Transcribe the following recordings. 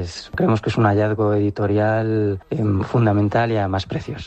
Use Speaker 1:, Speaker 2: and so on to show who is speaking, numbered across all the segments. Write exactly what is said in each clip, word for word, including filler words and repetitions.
Speaker 1: Entonces, creemos que es un hallazgo editorial eh, fundamental y además precioso.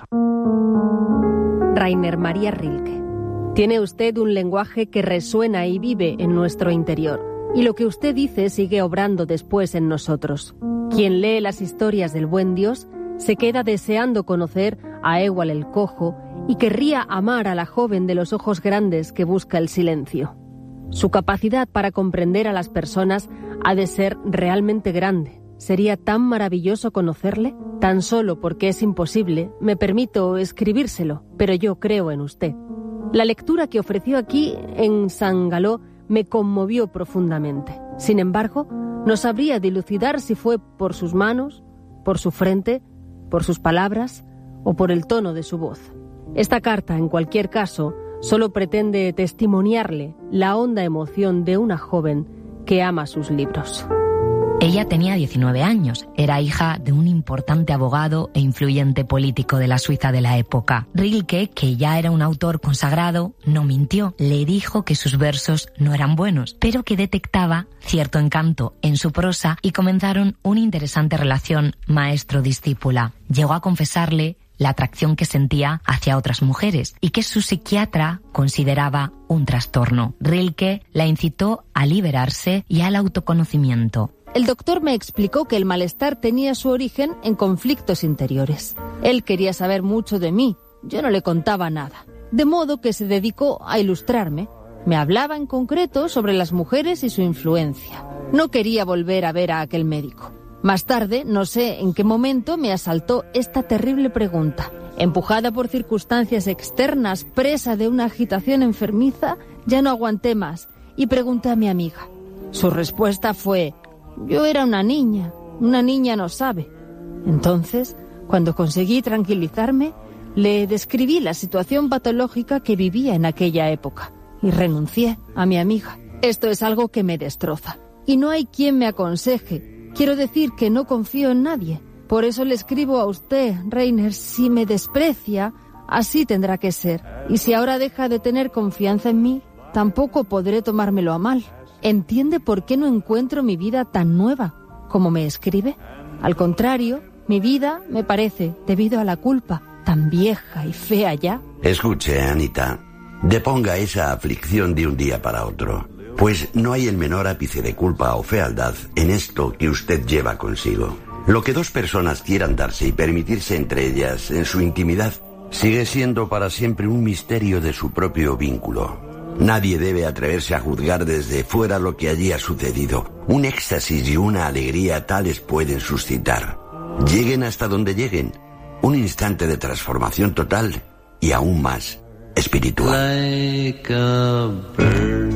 Speaker 2: Rainer Maria Rilke. Tiene usted un lenguaje que resuena y vive en nuestro interior, y lo que usted dice sigue obrando después en nosotros. Quien lee las historias del buen Dios se queda deseando conocer a Ewald el cojo y querría amar a la joven de los ojos grandes que busca el silencio. Su capacidad para comprender a las personas ha de ser realmente grande. ¿Sería tan maravilloso conocerle? Tan solo porque es imposible, me permito escribírselo, pero yo creo en usted. La lectura que ofreció aquí en Saint-Galo me conmovió profundamente. Sin embargo, no sabría dilucidar si fue por sus manos, por su frente, por sus palabras o por el tono de su voz. Esta carta, en cualquier caso, solo pretende testimoniarle la honda emoción de una joven que ama sus libros.
Speaker 3: Ella tenía diecinueve años, era hija de un importante abogado e influyente político de la Suiza de la época. Rilke, que ya era un autor consagrado, no mintió. Le dijo que sus versos no eran buenos, pero que detectaba cierto encanto en su prosa y comenzaron una interesante relación maestro-discípula. Llegó a confesarle la atracción que sentía hacia otras mujeres y que su psiquiatra consideraba un trastorno. Rilke la incitó a liberarse y al autoconocimiento.
Speaker 2: El doctor me explicó que el malestar tenía su origen en conflictos interiores. Él quería saber mucho de mí, yo no le contaba nada. De modo que se dedicó a ilustrarme. Me hablaba en concreto sobre las mujeres y su influencia. No quería volver a ver a aquel médico. Más tarde, no sé en qué momento, me asaltó esta terrible pregunta. Empujada por circunstancias externas, presa de una agitación enfermiza, ya no aguanté más y pregunté a mi amiga. Su respuesta fue: yo era una niña, una niña no sabe. Entonces, cuando conseguí tranquilizarme, le describí la situación patológica que vivía en aquella época y renuncié a mi amiga. Esto es algo que me destroza y no hay quien me aconseje. Quiero decir que no confío en nadie. Por eso le escribo a usted, Rainer, si me desprecia, así tendrá que ser. Y si ahora deja de tener confianza en mí, tampoco podré tomármelo a mal. ¿Entiende por qué no encuentro mi vida tan nueva como me escribe? Al contrario, mi vida, me parece, debido a la culpa, tan vieja y fea ya.
Speaker 4: Escuche, Anita, deponga esa aflicción de un día para otro, pues no hay el menor ápice de culpa o fealdad en esto que usted lleva consigo. Lo que dos personas quieran darse y permitirse entre ellas en su intimidad sigue siendo para siempre un misterio de su propio vínculo. Nadie debe atreverse a juzgar desde fuera lo que allí ha sucedido. Un éxtasis y una alegría tales pueden suscitar. Lleguen hasta donde lleguen, un instante de transformación total y aún más espiritual.
Speaker 5: Like a bird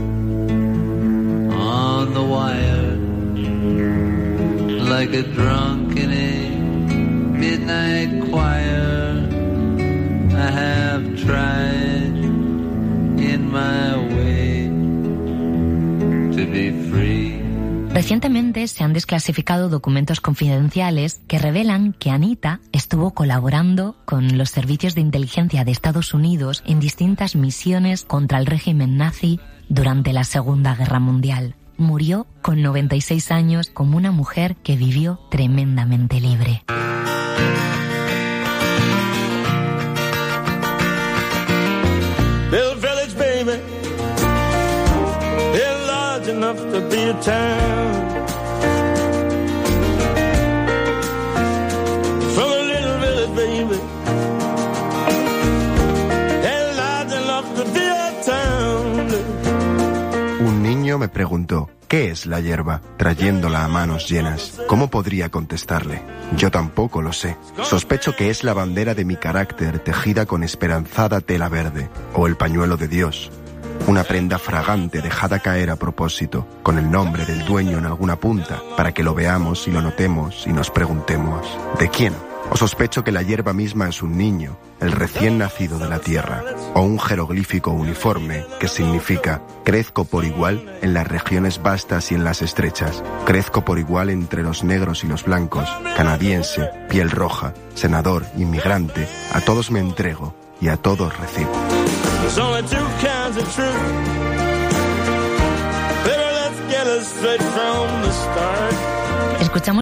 Speaker 5: on the wire, like a drunk in a midnight choir, I have tried in my way to be free.
Speaker 3: Recientemente se han desclasificado documentos confidenciales que revelan que Anita estuvo colaborando con los servicios de inteligencia de Estados Unidos en distintas misiones contra el régimen nazi durante la Segunda Guerra Mundial. Murió con noventa y seis años como una mujer que vivió tremendamente libre.
Speaker 6: Little village baby, they're large enough to be a town. From a little village baby, they're large enough to be a town.
Speaker 7: Un niño me preguntó, ¿qué es la hierba? Trayéndola a manos llenas. ¿Cómo podría contestarle? Yo tampoco lo sé. Sospecho que es la bandera de mi carácter tejida con esperanzada tela verde, o el pañuelo de Dios. Una prenda fragante dejada caer a propósito, con el nombre del dueño en alguna punta, para que lo veamos y lo notemos y nos preguntemos, ¿de quién? O sospecho que la hierba misma es un niño, el recién nacido de la tierra, o un jeroglífico uniforme que significa crezco por igual en las regiones vastas y en las estrechas, crezco por igual entre los negros y los blancos, canadiense, piel roja, senador, inmigrante, a todos me entrego y a todos recibo.
Speaker 3: Escuchamos